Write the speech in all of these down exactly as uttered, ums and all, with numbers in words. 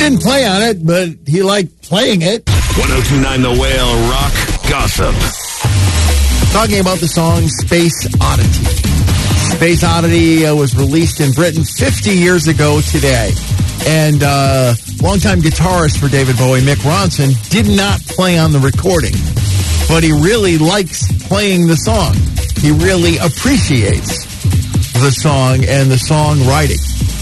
didn't play on it, but he liked playing it. ten twenty-nine The Whale Rock Gossip. Talking about the song Space Oddity. Space Oddity uh, was released in Britain fifty years ago today. And uh, longtime guitarist for David Bowie, Mick Ronson, did not play on the recording. But he really likes playing the song. He really appreciates the song and the songwriting.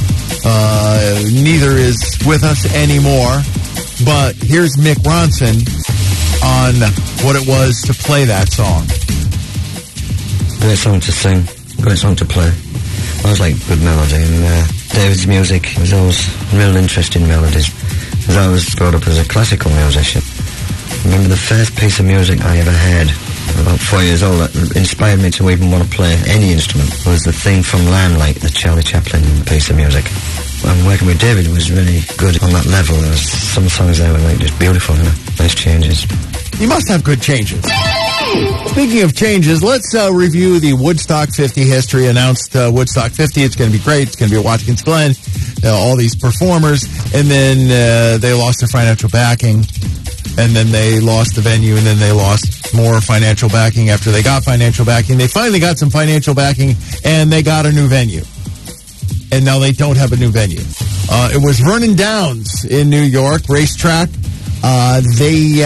Uh, neither is with us anymore. But here's Mick Ronson on what it was to play that song. Great song to sing, great song to play. I was like good melody, and uh, David's music was always real interesting melodies. Because I was brought up as a classical musician. I remember the first piece of music I ever heard, about four years old, that inspired me to even want to play any instrument, was the theme from Limelight, the Charlie Chaplin piece of music. And working with David was really good on that level. There was some songs there were like just beautiful, you know, nice changes. You must have good changes. Speaking of changes, let's uh, review the Woodstock fifty history. Announced uh, Woodstock fifty. It's going to be great. It's going to be at Watkins Glen. Uh, all these performers. And then uh, they lost their financial backing. And then they lost the venue. And then they lost more financial backing after they got financial backing. They finally got some financial backing. And they got a new venue. And now they don't have a new venue. Uh, it was Vernon Downs in New York, racetrack. Uh, they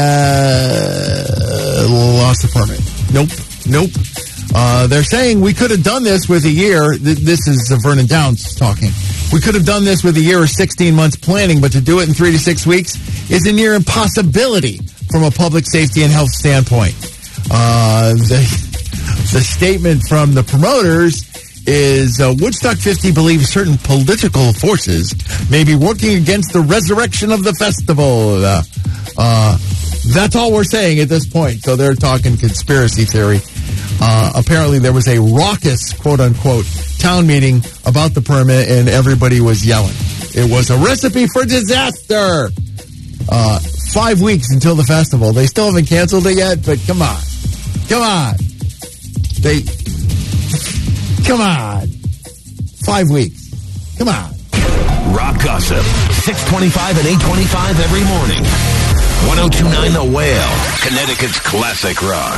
uh, lost the permit. Nope, nope. Uh, they're saying we could have done this with a year. Th- this is uh, Vernon Downs talking. We could have done this with a year or sixteen months planning, but to do it in three to six weeks is a near impossibility from a public safety and health standpoint. Uh, the, the statement from the promoters is uh, Woodstock fifty believes certain political forces may be working against the resurrection of the festival. Uh, uh, that's all we're saying at this point. So they're talking conspiracy theory. Uh, apparently there was a raucous, quote-unquote, town meeting about the permit, and everybody was yelling. It was a recipe for disaster. Uh, five weeks until the festival. They still haven't canceled it yet, but come on. Come on. They... Come on. Five weeks. Come on. Rock Gossip. six twenty-five and eight twenty-five every morning. ten twenty-nine The Whale. Connecticut's classic rock.